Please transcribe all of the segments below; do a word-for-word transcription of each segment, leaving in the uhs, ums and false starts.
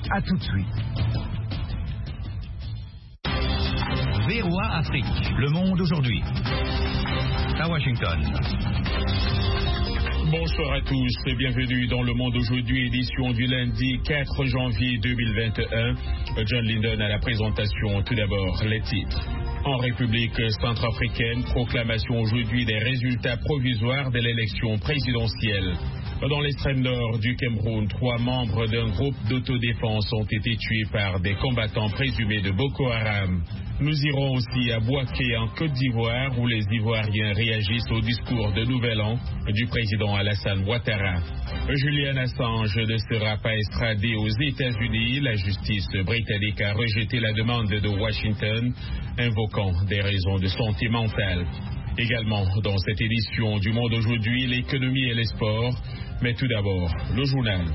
À tout de suite. V O A Afrique, le monde aujourd'hui. À Washington. Bonsoir à tous et bienvenue dans Le Monde aujourd'hui, édition du lundi quatre janvier deux mille vingt et un. John Linden à la présentation. Tout d'abord, les titres. En République centrafricaine, proclamation aujourd'hui des résultats provisoires de l'élection présidentielle. Dans l'extrême nord du Cameroun, trois membres d'un groupe d'autodéfense ont été tués par des combattants présumés de Boko Haram. Nous irons aussi à Bouaké en Côte d'Ivoire où les Ivoiriens réagissent au discours de Nouvel An du président Alassane Ouattara. Julian Assange ne sera pas extradé aux États-Unis. La justice britannique a rejeté la demande de Washington, invoquant des raisons de santé mentale. Également dans cette édition du Monde aujourd'hui, l'économie et les sports. Mais tout d'abord, le journal.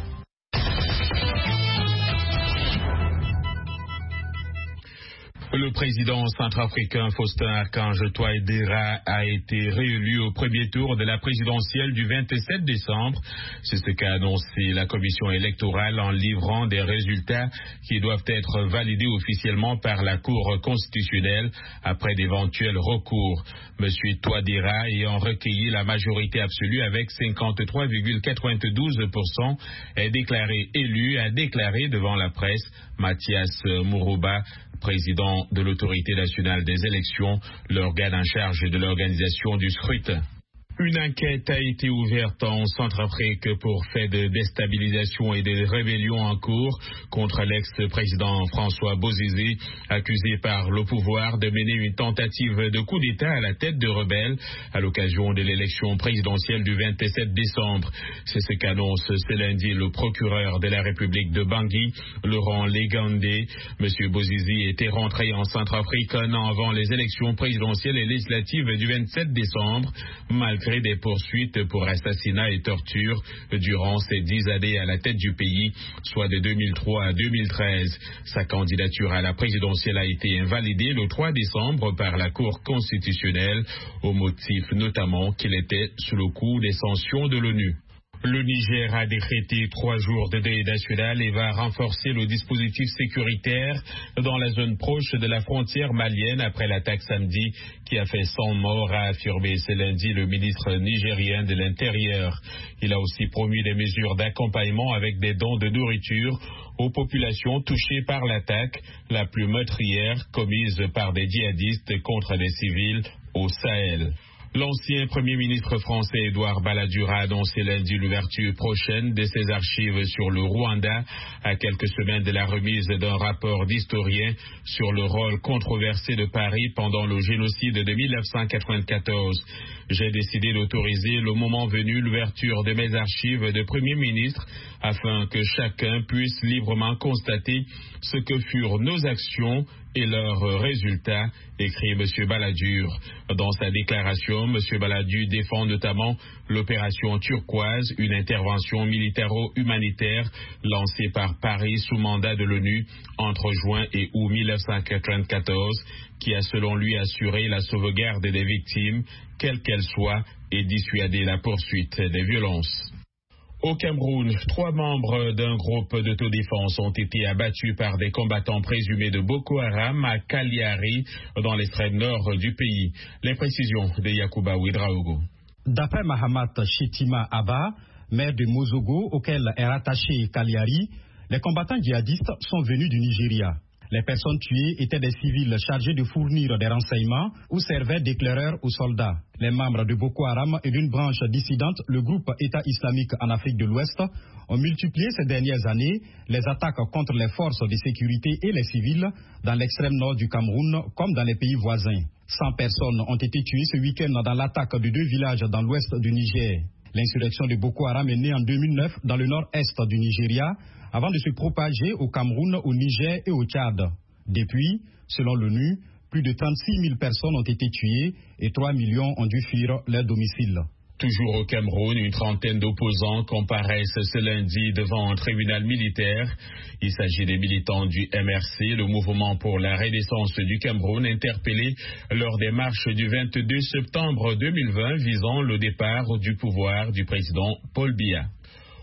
Le président centrafricain Faustin Archange Touadéra a été réélu au premier tour de la présidentielle du vingt-sept décembre. C'est ce qu'a annoncé la commission électorale en livrant des résultats qui doivent être validés officiellement par la Cour constitutionnelle après d'éventuels recours. Monsieur Touadéra ayant recueilli la majorité absolue avec cinquante-trois virgule quatre-vingt-douze pour cent est déclaré élu, a déclaré devant la presse Mathias Mourouba, président de l'Autorité nationale des élections, l'organe en charge de l'organisation du scrutin. Une enquête a été ouverte en Centrafrique pour fait de déstabilisation et de rébellion en cours contre l'ex-président François Bozizé, accusé par le pouvoir de mener une tentative de coup d'État à la tête de rebelles à l'occasion de l'élection présidentielle du vingt-sept décembre. C'est ce qu'annonce ce lundi le procureur de la République de Bangui, Laurent Légandé. Monsieur Bozizé était rentré en Centrafrique un an avant les élections présidentielles et législatives du vingt-sept décembre, malgré des poursuites pour assassinat et torture durant ces dix années à la tête du pays, soit de deux mille trois à deux mille treize. Sa candidature à la présidentielle a été invalidée le trois décembre par la Cour constitutionnelle, au motif notamment qu'il était sous le coup des sanctions de l'ONU. Le Niger a décrété trois jours de deuil national et va renforcer le dispositif sécuritaire dans la zone proche de la frontière malienne après l'attaque samedi qui a fait cent morts, a affirmé ce lundi le ministre nigérien de l'Intérieur. Il a aussi promu des mesures d'accompagnement avec des dons de nourriture aux populations touchées par l'attaque, la plus meurtrière commise par des djihadistes contre des civils au Sahel. L'ancien Premier ministre français Édouard Balladur a annoncé lundi l'ouverture prochaine de ses archives sur le Rwanda à quelques semaines de la remise d'un rapport d'historien sur le rôle controversé de Paris pendant le génocide de mille neuf cent quatre-vingt-quatorze. J'ai décidé d'autoriser le moment venu l'ouverture de mes archives de Premier ministre afin que chacun puisse librement constater ce que furent nos actions et leurs résultats, écrit M. Balladur. Dans sa déclaration, M. Balladur défend notamment l'opération Turquoise, une intervention militaro-humanitaire lancée par Paris sous mandat de l'ONU entre juin et août mille neuf cent quatre-vingt-quatorze, qui a selon lui assuré la sauvegarde des victimes, quelles qu'elles soient, et dissuadé la poursuite des violences. Au Cameroun, trois membres d'un groupe d'autodéfense ont été abattus par des combattants présumés de Boko Haram à Kaliari, dans l'extrême nord du pays. Les précisions de Yacouba Ouedraogo. D'après Mahamat Chetima Abba, maire de Mozogo, auquel est rattaché Kaliari, les combattants djihadistes sont venus du Nigeria. Les personnes tuées étaient des civils chargés de fournir des renseignements ou servaient d'éclaireurs aux soldats. Les membres de Boko Haram et d'une branche dissidente, le groupe État islamique en Afrique de l'Ouest, ont multiplié ces dernières années les attaques contre les forces de sécurité et les civils dans l'extrême nord du Cameroun comme dans les pays voisins. cent personnes ont été tuées ce week-end dans l'attaque de deux villages dans l'ouest du Niger. L'insurrection de Boko Haram est née en deux mille neuf dans le nord-est du Nigeria, avant de se propager au Cameroun, au Niger et au Tchad. Depuis, selon l'ONU, plus de trente-six mille personnes ont été tuées et trois millions ont dû fuir leur domicile. Toujours au Cameroun, une trentaine d'opposants comparaissent ce lundi devant un tribunal militaire. Il s'agit des militants du M R C, le mouvement pour la renaissance du Cameroun, interpellés lors des marches du vingt-deux septembre deux mille vingt visant le départ du pouvoir du président Paul Biya.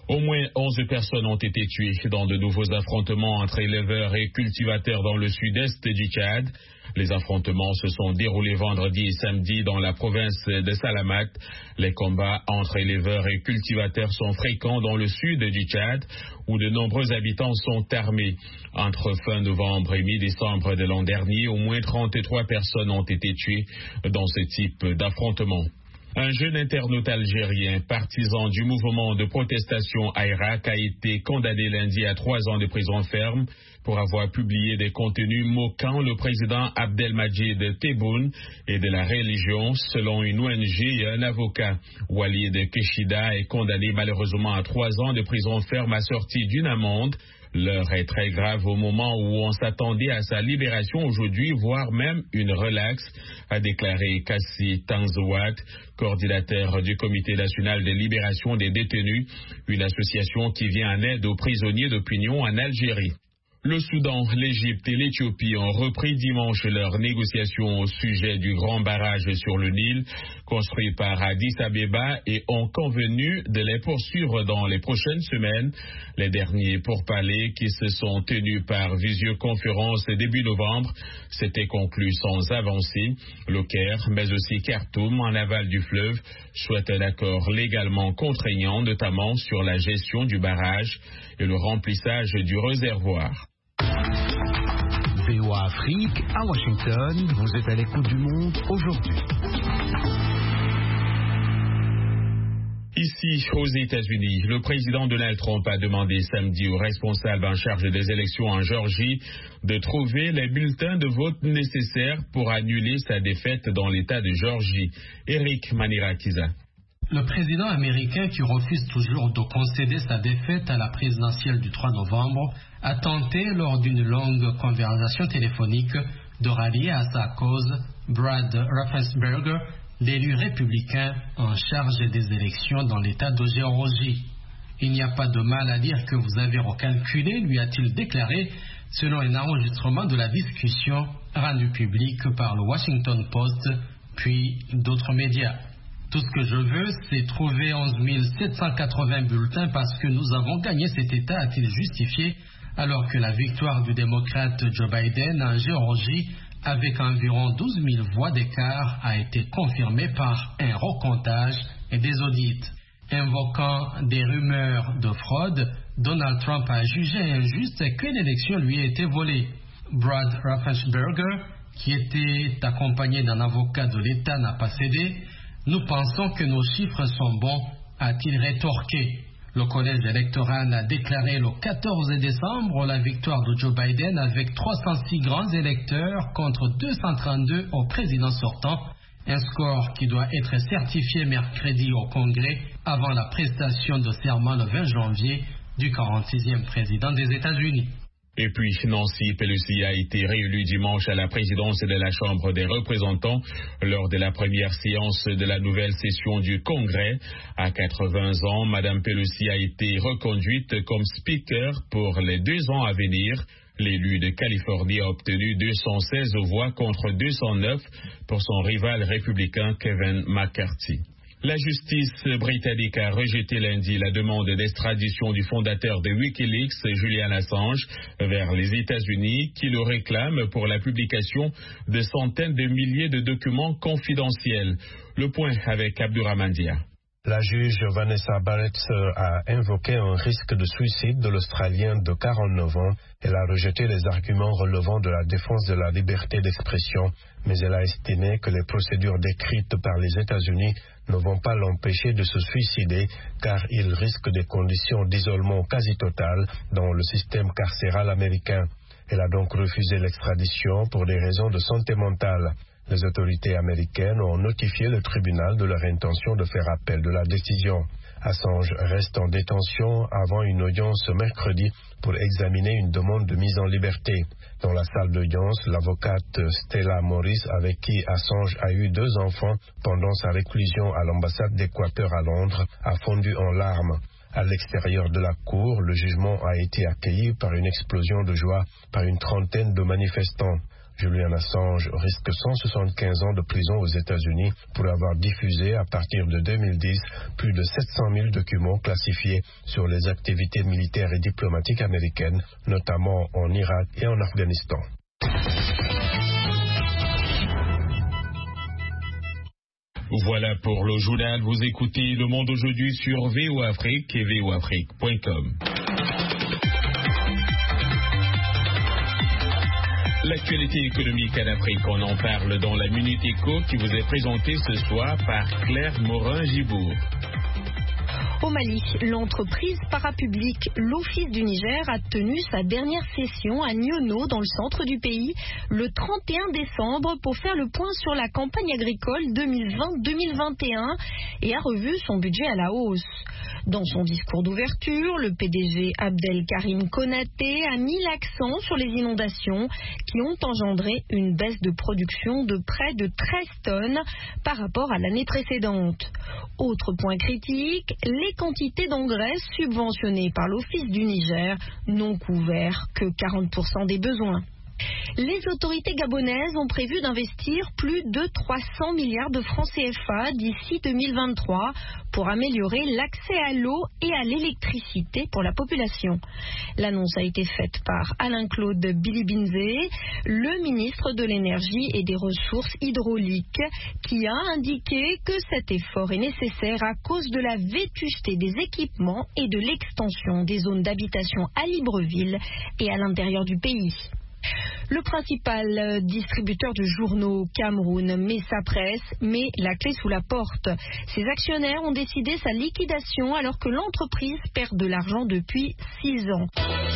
Au moins onze personnes ont été tuées dans de nouveaux affrontements entre éleveurs et cultivateurs dans le sud-est du Tchad. Les affrontements se sont déroulés vendredi et samedi dans la province de Salamat. Les combats entre éleveurs et cultivateurs sont fréquents dans le sud du Tchad, où de nombreux habitants sont armés. Entre fin novembre et mi-décembre de l'an dernier, au moins trente-trois personnes ont été tuées dans ce type d'affrontement. Un jeune internaute algérien, partisan du mouvement de protestation à Irak, a été condamné lundi à trois ans de prison ferme pour avoir publié des contenus moquant le président Abdelmadjid Tebboune et de la religion, selon une O N G et un avocat. Walid Keshida est condamné malheureusement à trois ans de prison ferme assortie d'une amende. L'heure est très grave au moment où on s'attendait à sa libération aujourd'hui, voire même une relaxe, a déclaré Kassi Tanzouat, coordinateur du Comité national de libération des détenus, une association qui vient en aide aux prisonniers d'opinion en Algérie. Le Soudan, l'Égypte et l'Éthiopie ont repris dimanche leurs négociations au sujet du grand barrage sur le Nil, construit par Addis Abeba, et ont convenu de les poursuivre dans les prochaines semaines. Les derniers pourparlers qui se sont tenus par visioconférence début novembre s'étaient conclus sans avancée. Le Caire, mais aussi Khartoum, en aval du fleuve, souhaitent un accord légalement contraignant, notamment sur la gestion du barrage et le remplissage du réservoir. V O A Afrique, à Washington, vous êtes à l'écoute du monde aujourd'hui. Ici, aux États-Unis, le président Donald Trump a demandé samedi aux responsables en charge des élections en Géorgie de trouver les bulletins de vote nécessaires pour annuler sa défaite dans l'État de Géorgie. Eric Manirakiza. Le président américain, qui refuse toujours de concéder sa défaite à la présidentielle du trois novembre, a tenté, lors d'une longue conversation téléphonique, de rallier à sa cause Brad Raffensperger, l'élu républicain en charge des élections dans l'État de Géorgie. Il n'y a pas de mal à dire que vous avez recalculé, lui a-t-il déclaré, selon un enregistrement de la discussion rendu public par le Washington Post, puis d'autres médias. Tout ce que je veux, c'est trouver onze mille sept cent quatre-vingts bulletins parce que nous avons gagné cet État, a-t-il justifié, alors que la victoire du démocrate Joe Biden en Géorgie, avec environ douze mille voix d'écart, a été confirmée par un recomptage et des audits. Invoquant des rumeurs de fraude, Donald Trump a jugé injuste que l'élection lui ait été volée. Brad Raffensperger, qui était accompagné d'un avocat de l'État, n'a pas cédé. Nous pensons que nos chiffres sont bons, a-t-il rétorqué. Le collège électoral a déclaré le quatorze décembre la victoire de Joe Biden avec trois cent six grands électeurs contre deux cent trente-deux au président sortant, un score qui doit être certifié mercredi au Congrès avant la prestation de serment le vingt janvier du quarante-sixième président des États-Unis. Et puis, Nancy Pelosi a été réélue dimanche à la présidence de la Chambre des représentants lors de la première séance de la nouvelle session du Congrès. À quatre-vingts ans, Mme Pelosi a été reconduite comme speaker pour les deux ans à venir. L'élu de Californie a obtenu deux cent seize voix contre deux cent neuf pour son rival républicain Kevin McCarthy. La justice britannique a rejeté lundi la demande d'extradition du fondateur de Wikileaks, Julian Assange, vers les États-Unis, qui le réclame pour la publication de centaines de milliers de documents confidentiels. Le point avec Abdurrahman Dia. La juge Vanessa Barrett a invoqué un risque de suicide de l'Australien de quarante-neuf ans. Elle a rejeté les arguments relevant de la défense de la liberté d'expression, mais elle a estimé que les procédures décrites par les États-Unis ne vont pas l'empêcher de se suicider, car il risque des conditions d'isolement quasi totales dans le système carcéral américain. Elle a donc refusé l'extradition pour des raisons de santé mentale. Les autorités américaines ont notifié le tribunal de leur intention de faire appel de la décision. Assange reste en détention avant une audience mercredi pour examiner une demande de mise en liberté. Dans la salle d'audience, l'avocate Stella Morris, avec qui Assange a eu deux enfants pendant sa réclusion à l'ambassade d'Équateur à Londres, a fondu en larmes. À l'extérieur de la cour, le jugement a été accueilli par une explosion de joie par une trentaine de manifestants. Julian Assange risque cent soixante-quinze ans de prison aux États-Unis pour avoir diffusé à partir de deux mille dix plus de sept cent mille documents classifiés sur les activités militaires et diplomatiques américaines, notamment en Irak et en Afghanistan. Voilà pour le journal. Vous écoutez Le Monde aujourd'hui sur V O Afrique et V O Afrique point com. L'actualité économique en Afrique, on en parle dans la Minute Éco qui vous est présentée ce soir par Claire Morin-Gibourg. Au Mali, l'entreprise parapublique L'Office du Niger a tenu sa dernière session à Niono, dans le centre du pays, le trente et un décembre pour faire le point sur la campagne agricole deux mille vingt deux mille vingt et un et a revu son budget à la hausse. Dans son discours d'ouverture, le P D G Abdelkarim Konaté a mis l'accent sur les inondations qui ont engendré une baisse de production de près de treize tonnes par rapport à l'année précédente. Autre point critique, les quantités d'engrais subventionnées par l'Office du Niger n'ont couvert que quarante pour cent des besoins. Les autorités gabonaises ont prévu d'investir plus de trois cents milliards de francs C F A d'ici deux mille vingt-trois pour améliorer l'accès à l'eau et à l'électricité pour la population. L'annonce a été faite par Alain-Claude Bilibinze, le ministre de l'Énergie et des Ressources hydrauliques, qui a indiqué que cet effort est nécessaire à cause de la vétusté des équipements et de l'extension des zones d'habitation à Libreville et à l'intérieur du pays. Le principal distributeur de journaux au Cameroun, Messa Presse, met la clé sous la porte. Ses actionnaires ont décidé sa liquidation alors que l'entreprise perd de l'argent depuis six ans.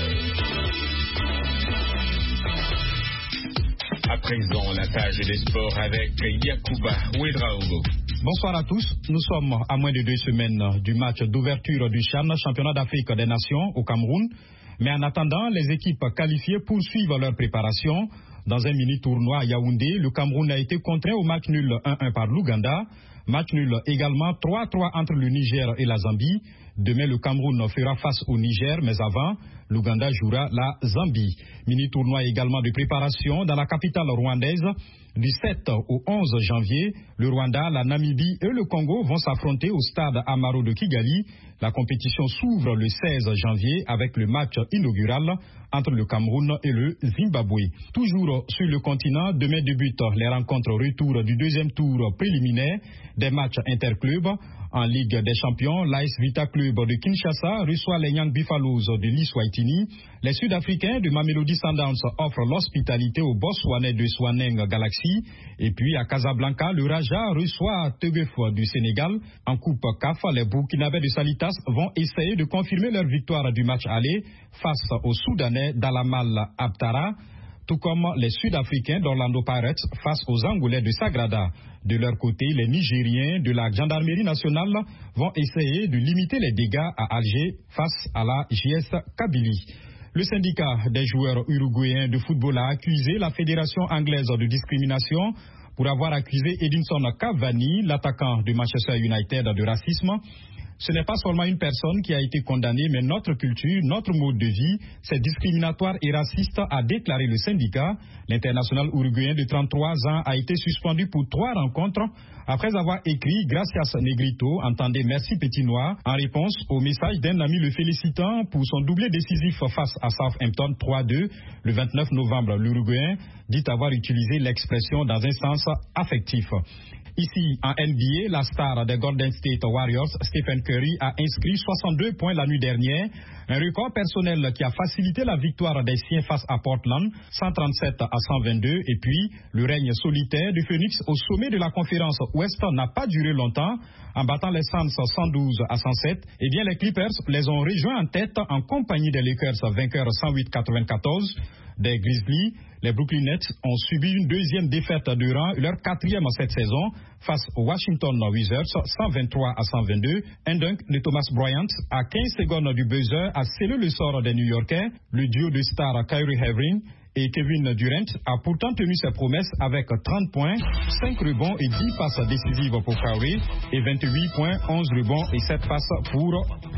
À présent, la page des sports avec Yacouba Ouedraogo. Bonsoir à tous. Nous sommes à moins de deux semaines du match d'ouverture du CHAN, championnat d'Afrique des Nations au Cameroun. Mais en attendant, les équipes qualifiées poursuivent leur préparation. Dans un mini-tournoi à Yaoundé, le Cameroun a été contraint au match nul un un par l'Ouganda. Match nul également trois trois entre le Niger et la Zambie. Demain, le Cameroun fera face au Niger, mais avant, l'Ouganda jouera la Zambie. Mini-tournoi également de préparation dans la capitale rwandaise. Du sept au onze janvier, le Rwanda, la Namibie et le Congo vont s'affronter au stade Amaro de Kigali. La compétition s'ouvre le seize janvier avec le match inaugural entre le Cameroun et le Zimbabwe. Toujours sur le continent, demain débutent les rencontres retour du deuxième tour préliminaire des matchs interclubs. En Ligue des Champions, l'A S Vita Club de Kinshasa reçoit les Young Buffaloes de l'Iswaitini. Les Sud-Africains de Mamelodi Sundowns offrent l'hospitalité aux Botswanais de Swaneng Galaxy. Et puis à Casablanca, le Raja reçoit Teguef du Sénégal. En Coupe C A F, les Burkinabés de Salitas vont essayer de confirmer leur victoire du match aller face aux Soudanais d'Alamal Abtara, tout comme les Sud-Africains d'Orlando Pirates face aux Angolais de Sagrada. De leur côté, les Nigériens de la Gendarmerie nationale vont essayer de limiter les dégâts à Alger face à la J S Kabylie. Le syndicat des joueurs uruguayens de football a accusé la Fédération anglaise de discrimination pour avoir accusé Edinson Cavani, l'attaquant de Manchester United, de racisme. Ce n'est pas seulement une personne qui a été condamnée, mais notre culture, notre mode de vie, c'est discriminatoire et raciste, a déclaré le syndicat. L'international uruguayen de trente-trois ans a été suspendu pour trois rencontres après avoir écrit Gracias Negrito, entendez merci Petit Noir, en réponse au message d'un ami le félicitant pour son doublé décisif face à Southampton trois deux le vingt-neuf novembre. L'Uruguayen dit avoir utilisé l'expression dans un sens affectif. Ici, en N B A, la star des Golden State Warriors, Stephen Curry, a inscrit soixante-deux points la nuit dernière, un record personnel qui a facilité la victoire des siens face à Portland, cent trente-sept à cent vingt-deux. Et puis, le règne solitaire du Phoenix au sommet de la conférence Ouest n'a pas duré longtemps, en battant les Suns cent douze à cent sept. Eh bien, les Clippers les ont rejoints en tête en compagnie des Lakers, vainqueurs cent huit à quatre-vingt-quatorze. Des Grizzlies, les Brooklyn Nets ont subi une deuxième défaite de rang, leur quatrième cette saison, face aux Washington Wizards, cent vingt-trois à cent vingt-deux. Un dunk de Thomas Bryant à quinze secondes du buzzer a scellé le sort des New-Yorkais. Le duo de stars Kyrie Irving et Kevin Durant a pourtant tenu ses promesses avec trente points, cinq rebonds et dix passes décisives pour Kyrie et vingt-huit points, onze rebonds et sept passes pour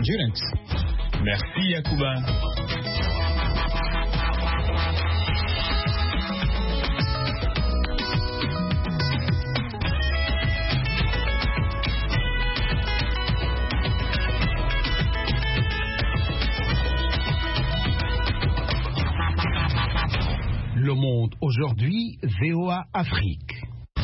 Durant. Merci Yacouba. Le Monde aujourd'hui, V O A Afrique.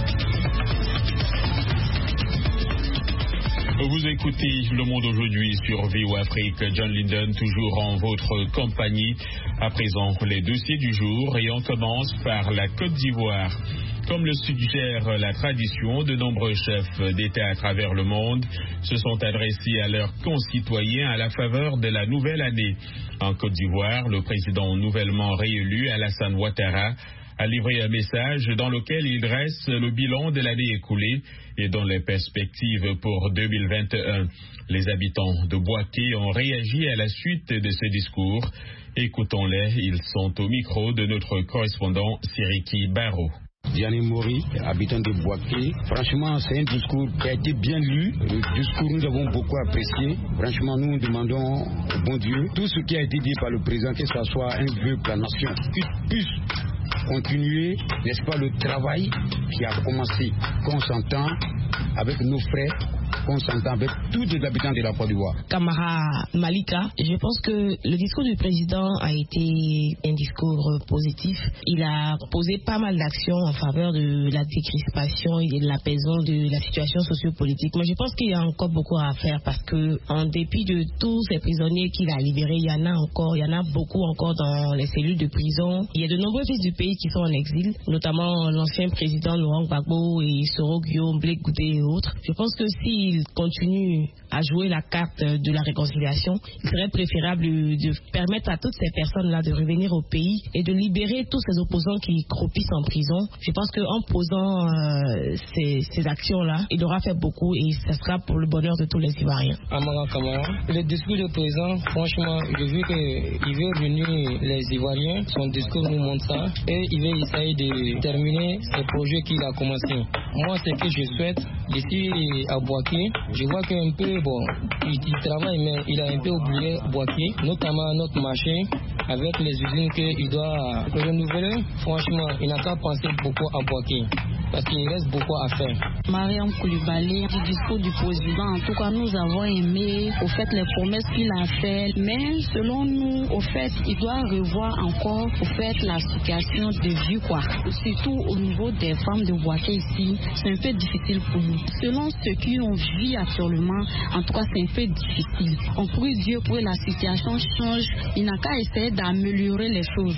Vous écoutez Le Monde aujourd'hui sur V O A Afrique. John Linden, toujours en votre compagnie. À présent, les dossiers du jour et on commence par la Côte d'Ivoire. Comme le suggère la tradition, de nombreux chefs d'État à travers le monde se sont adressés à leurs concitoyens à la faveur de la nouvelle année. En Côte d'Ivoire, le président nouvellement réélu, Alassane Ouattara, a livré un message dans lequel il dresse le bilan de l'année écoulée et dans les perspectives pour deux mille vingt et un. Les habitants de Bouaké ont réagi à la suite de ce discours. Écoutons-les, ils sont au micro de notre correspondant Siriki Baro. Diane Mori, habitant de Bouaké. Franchement, c'est un discours qui a été bien lu. Le discours, nous avons beaucoup apprécié. Franchement, nous demandons au bon Dieu tout ce qui a été dit par le président, que ce soit un vœu pour la nation, qu'il puisse continuer, n'est-ce pas, le travail qui a commencé, qu'on s'entend avec nos frères, qu'on s'entend avec tous les habitants de la Côte d'Ivoire. Camara Malika, je pense que le discours du président a été un discours positif. Il a posé pas mal d'actions en faveur de la décrispation et de l'apaisement de la situation sociopolitique. Mais je pense qu'il y a encore beaucoup à faire parce que, en dépit de tous ces prisonniers qu'il a libérés, il y en a encore, il y en a beaucoup encore dans les cellules de prison. Il y a de nombreux fils du pays qui sont en exil, notamment l'ancien président Laurent Gbagbo et Soro Guillaume, Blé Goudé et autres. Je pense que s'il continue à jouer la carte de la réconciliation, il serait préférable de permettre à toutes ces personnes-là de revenir au pays et de libérer tous ces opposants qui croupissent en prison. Je pense qu'en posant euh, ces, ces actions-là, il aura fait beaucoup et ça sera pour le bonheur de tous les Ivoiriens. Amara Kamara, le discours du président, franchement, j'ai vu qu'il veut réunir les Ivoiriens. Son discours nous montre ça et il veut essayer de terminer ce projet qu'il a commencé. Moi, ce que je souhaite, ici à Bouaké, je vois qu'un peu, bon, il, il travaille, mais il a un peu oublié Bouaké, notamment notre marché, avec les usines qu'il doit renouveler. Franchement, il n'a qu'à penser beaucoup à Bouaké, parce qu'il reste beaucoup à faire. Mariam Koulibaly, du discours du président, en tout cas, nous avons aimé, au fait, les promesses qu'il a faites, mais selon nous, au fait, il doit revoir encore, au fait, la situation de vie, quoi. Surtout au niveau des femmes de Bouaké ici, c'est un peu difficile pour nous. Selon ce qu'on vit actuellement, en tout cas, c'est un peu difficile. On prie Dieu pour que la situation change. Il n'a qu'à essayer d'améliorer les choses.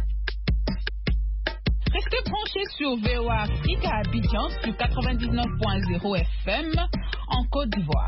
Restez branchés sur V O A Afrique à Abidjan sur quatre-vingt-dix-neuf point zéro F M en Côte d'Ivoire.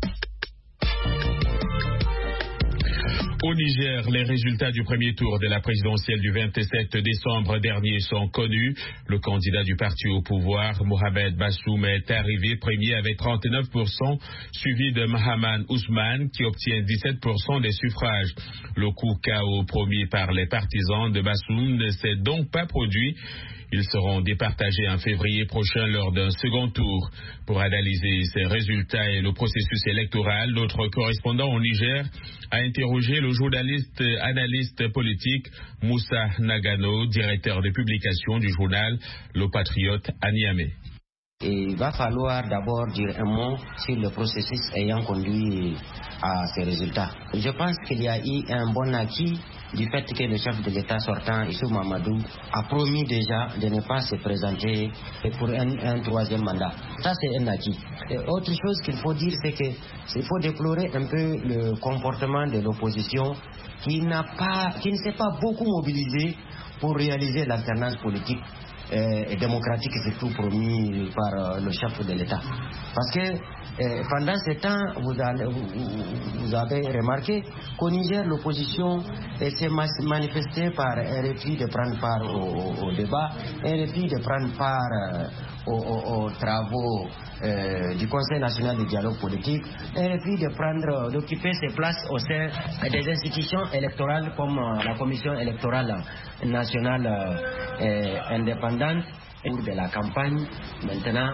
Au Niger, les résultats du premier tour de la présidentielle du vingt-sept décembre dernier sont connus. Le candidat du parti au pouvoir, Mohamed Bassoum, est arrivé premier avec trente-neuf pour cent, suivi de Mahaman Ousmane qui obtient dix-sept pour cent des suffrages. Le coup K O promis par les partisans de Bassoum ne s'est donc pas produit. Ils seront départagés en février prochain lors d'un second tour. Pour analyser ces résultats et le processus électoral, notre correspondant au Niger a interrogé le journaliste analyste politique Moussa Nagano, directeur de publication du journal Le Patriote à Niamey. Et il va falloir d'abord dire un mot sur le processus ayant conduit à ces résultats. Je pense qu'il y a eu un bon acquis du fait que le chef de l'État sortant, Issou Mamadou, a promis déjà de ne pas se présenter pour un, un troisième mandat. Ça, c'est un acquis. Et autre chose qu'il faut dire, c'est qu'il faut déplorer un peu le comportement de l'opposition qui n'a pas, qui ne s'est pas beaucoup mobilisé pour réaliser l'alternance politique euh, et démocratique, surtout promis par euh, le chef de l'État. Parce que euh, pendant ce temps, vous, allez, vous, vous avez remarqué qu'au Niger, l'opposition euh, s'est manifestée par un refus de prendre part au, au, au débat, un refus de prendre part euh, aux, aux, aux travaux euh, du Conseil national de dialogue politique, un refus de prendre, d'occuper ses places au sein des institutions électorales comme euh, la Commission électorale nationale euh, indépendante. Au cours de la campagne, maintenant,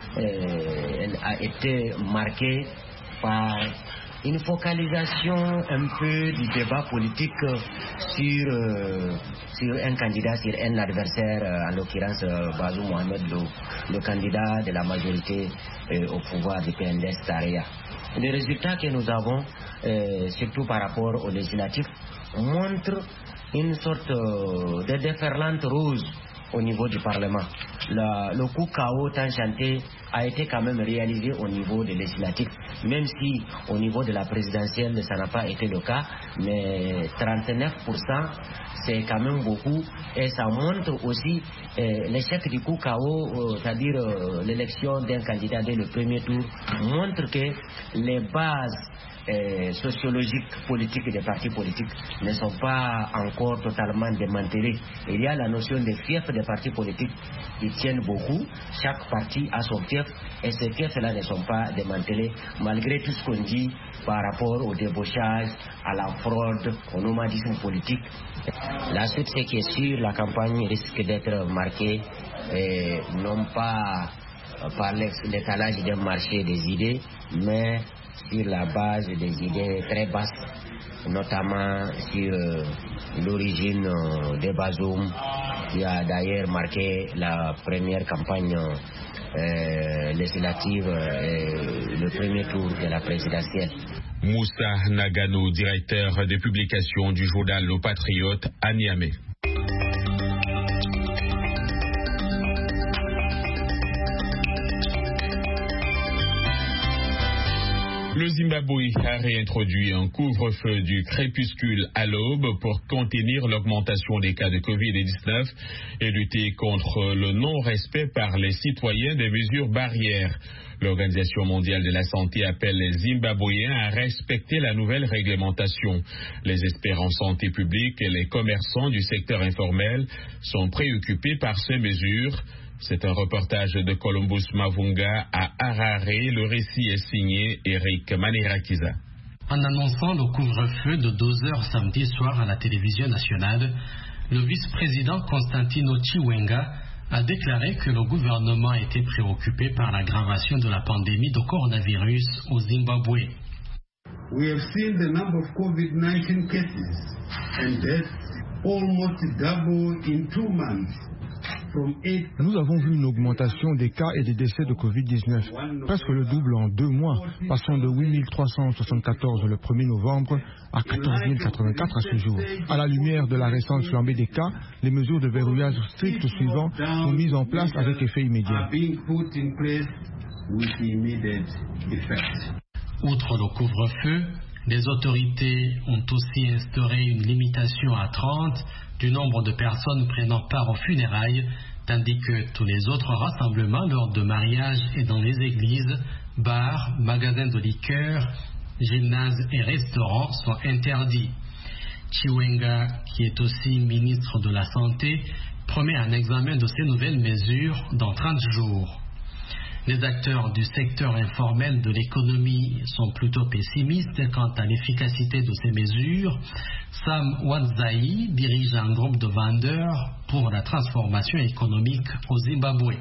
euh, elle a été marquée par une focalisation un peu du débat politique sur, euh, sur un candidat, sur un adversaire, euh, en l'occurrence euh, Bazoum Mohamed, le, le candidat de la majorité euh, au pouvoir du P N D S Tareya. Les résultats que nous avons, euh, surtout par rapport aux législatifs, montrent une sorte de déferlante rose au niveau du Parlement. Le, le coup K O tant chanté a été quand même réalisé au niveau de législatif, même si au niveau de la présidentielle ça n'a pas été le cas, mais trente-neuf pour cent c'est quand même beaucoup et ça montre aussi euh, l'échec du coup K O, euh, c'est-à-dire euh, l'élection d'un candidat dès le premier tour, montre que les bases Euh, sociologiques, politiques et des partis politiques ne sont pas encore totalement démantelés. Il y a la notion de fief des partis politiques qui tiennent beaucoup. Chaque parti a son fief et ces fiefs-là ne sont pas démantelés malgré tout ce qu'on dit par rapport au débauchage, à la fraude, au nomadisme politique. La suite, c'est qui est sûr, la campagne risque d'être marquée et non pas par l'étalage d'un marché des idées, mais sur la base des idées très basses, notamment sur euh, l'origine euh, de Bazoum, qui a d'ailleurs marqué la première campagne euh, législative, euh, le premier tour de la présidentielle. Moussa Nagano, directeur des publications du journal Le Patriote à Niamey. Le Zimbabwe a réintroduit un couvre-feu du crépuscule à l'aube pour contenir l'augmentation des cas de covid dix-neuf et lutter contre le non-respect par les citoyens des mesures barrières. L'Organisation mondiale de la santé appelle les Zimbabwéens à respecter la nouvelle réglementation. Les experts en santé publique et les commerçants du secteur informel sont préoccupés par ces mesures. C'est un reportage de Columbus Mavunga à Harare. Le récit est signé Eric Manirakiza. En annonçant le couvre-feu de deux heures samedi soir à la télévision nationale, le vice-président Constantino Chiwenga a déclaré que le gouvernement était préoccupé par l'aggravation de la pandémie de coronavirus au Zimbabwe. We have seen the number of COVID nineteen cases and deaths almost double in two months. Nous avons vu une augmentation des cas et des décès de covid dix-neuf, presque le double en deux mois, passant de huit mille trois cent soixante-quatorze le premier novembre à quatorze mille quatre-vingt-quatre à ce jour. À la lumière de la récente flambée des cas, les mesures de verrouillage strictes suivantes sont mises en place avec effet immédiat. Outre le couvre-feu, les autorités ont aussi instauré une limitation à trente du nombre de personnes prenant part aux funérailles, tandis que tous les autres rassemblements lors de mariages et dans les églises, bars, magasins de liqueurs, gymnases et restaurants sont interdits. Chiwenga, qui est aussi ministre de la Santé, promet un examen de ces nouvelles mesures dans trente jours. Les acteurs du secteur informel de l'économie sont plutôt pessimistes quant à l'efficacité de ces mesures. Sam Wanzai dirige un groupe de vendeurs pour la transformation économique au Zimbabwe.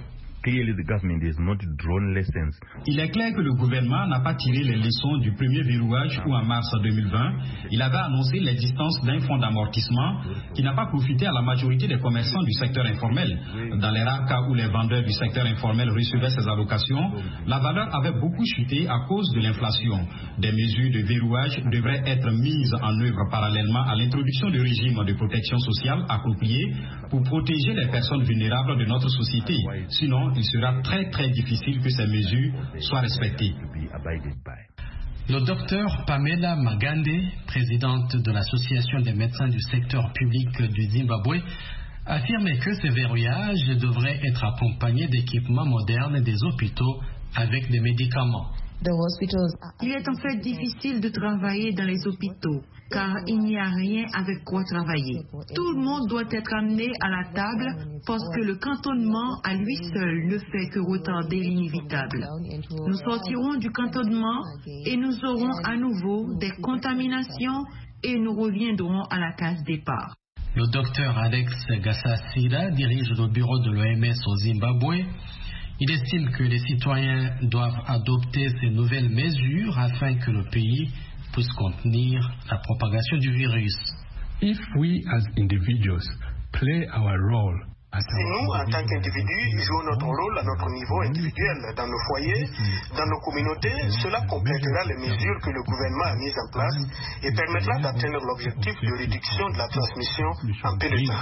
Il est clair que le gouvernement n'a pas tiré les leçons du premier verrouillage où en mars deux mille vingt, il avait annoncé l'existence d'un fonds d'amortissement qui n'a pas profité à la majorité des commerçants du secteur informel. Dans les rares cas où les vendeurs du secteur informel recevaient ces allocations, la valeur avait beaucoup chuté à cause de l'inflation. Des mesures de verrouillage devraient être mises en œuvre parallèlement à l'introduction de régimes de protection sociale appropriés pour protéger les personnes vulnérables de notre société. Sinon, il sera très très difficile que ces mesures soient respectées. Le docteur Pamela Magande, présidente de l'Association des médecins du secteur public du Zimbabwe, affirme que ce verrouillage devrait être accompagné d'équipements modernes des hôpitaux avec des médicaments. Il est en fait difficile de travailler dans les hôpitaux car il n'y a rien avec quoi travailler. Tout le monde doit être amené à la table parce que le cantonnement à lui seul ne fait que retarder l'inévitable. Nous sortirons du cantonnement et nous aurons à nouveau des contaminations et nous reviendrons à la case départ. Le docteur Alex Gasasira dirige le bureau de l'O M S au Zimbabwe. Il estime que les citoyens doivent adopter ces nouvelles mesures afin que le pays puisse contenir la propagation du virus. If we as individuals play our role Si nous, en tant qu'individus, jouons notre rôle à notre niveau individuel, dans nos foyers, dans nos communautés, cela complétera les mesures que le gouvernement a mises en place et permettra d'atteindre l'objectif de réduction de la transmission en peu de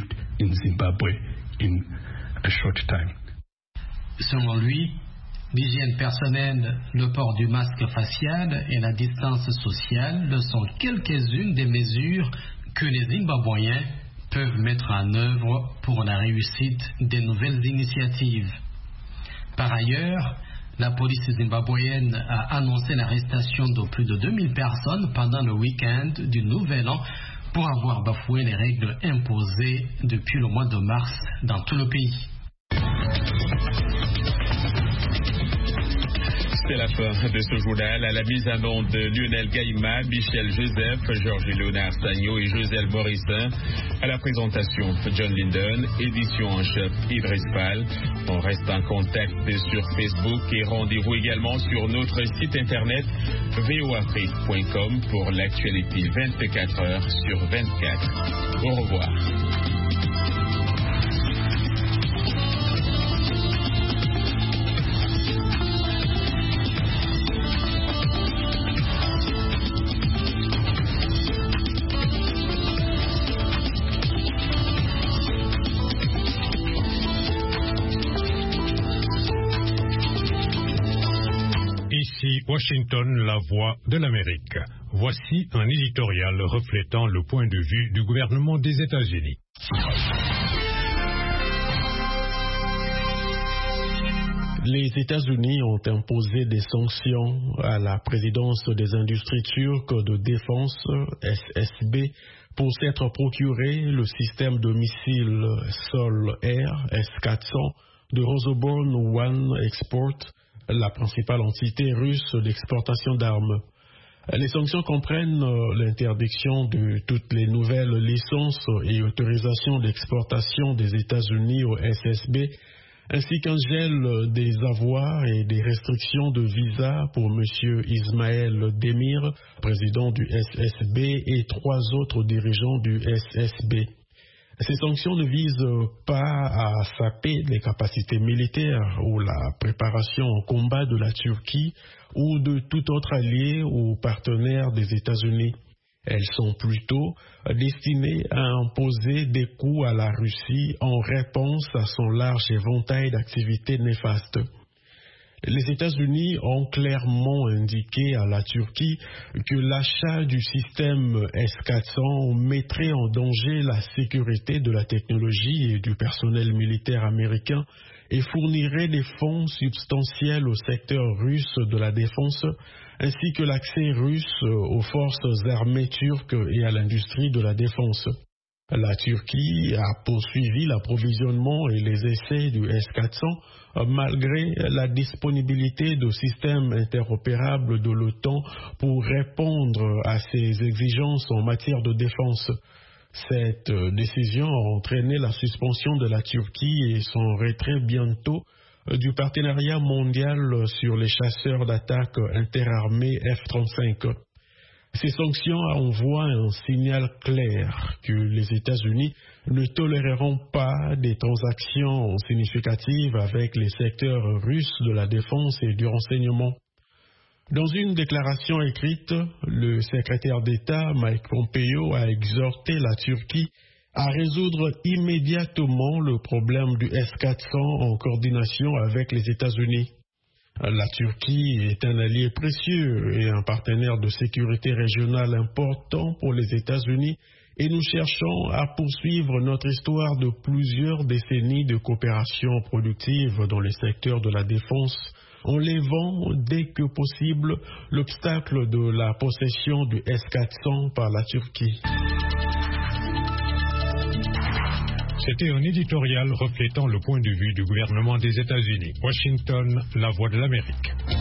temps. Selon lui, l'hygiène personnelle, le port du masque facial et la distance sociale sont quelques-unes des mesures que les Zimbabwéens peuvent mettre en œuvre pour la réussite des nouvelles initiatives. Par ailleurs, la police zimbabwéenne a annoncé l'arrestation de plus de deux mille personnes pendant le week-end du Nouvel An pour avoir bafoué les règles imposées depuis le mois de mars dans tout le pays. C'est la fin de ce journal. À la mise en onde de Lionel Gaïma, Michel Joseph, Georges-Léonard Sagno et Joselle Morissin. À la présentation, John Linden. Édition en chef, Idriss Pal. On reste en contact sur Facebook et rendez-vous également sur notre site internet v o afrique point com pour l'actualité vingt-quatre heures sur vingt-quatre. Au revoir. Washington, la voix de l'Amérique. Voici un éditorial reflétant le point de vue du gouvernement des États-Unis. Les États-Unis ont imposé des sanctions à la présidence des industries turques de défense, S S B, pour s'être procuré le système de missiles sol-air S quatre cents de Rosoboron One Export, la principale entité russe d'exportation d'armes. Les sanctions comprennent l'interdiction de toutes les nouvelles licences et autorisations d'exportation des États-Unis au S S B, ainsi qu'un gel des avoirs et des restrictions de visa pour M. Ismaël Demir, président du S S B, et trois autres dirigeants du S S B. Ces sanctions ne visent pas à saper les capacités militaires ou la préparation au combat de la Turquie ou de tout autre allié ou partenaire des États-Unis. Elles sont plutôt destinées à imposer des coûts à la Russie en réponse à son large éventail d'activités néfastes. Les États-Unis ont clairement indiqué à la Turquie que l'achat du système S quatre cents mettrait en danger la sécurité de la technologie et du personnel militaire américain et fournirait des fonds substantiels au secteur russe de la défense, ainsi que l'accès russe aux forces armées turques et à l'industrie de la défense. La Turquie a poursuivi l'approvisionnement et les essais du S quatre cents malgré la disponibilité de systèmes interopérables de l'OTAN pour répondre à ses exigences en matière de défense. Cette décision a entraîné la suspension de la Turquie et son retrait bientôt du partenariat mondial sur les chasseurs d'attaque interarmés F trente-cinq. Ces sanctions envoient un signal clair que les États-Unis ne toléreront pas des transactions significatives avec les secteurs russes de la défense et du renseignement. Dans une déclaration écrite, le secrétaire d'État Mike Pompeo a exhorté la Turquie à résoudre immédiatement le problème du S quatre cents en coordination avec les États-Unis. La Turquie est un allié précieux et un partenaire de sécurité régionale important pour les États-Unis et nous cherchons à poursuivre notre histoire de plusieurs décennies de coopération productive dans les secteurs de la défense en levant dès que possible l'obstacle de la possession du S quatre cents par la Turquie. C'était un éditorial reflétant le point de vue du gouvernement des États-Unis. Washington, la voix de l'Amérique.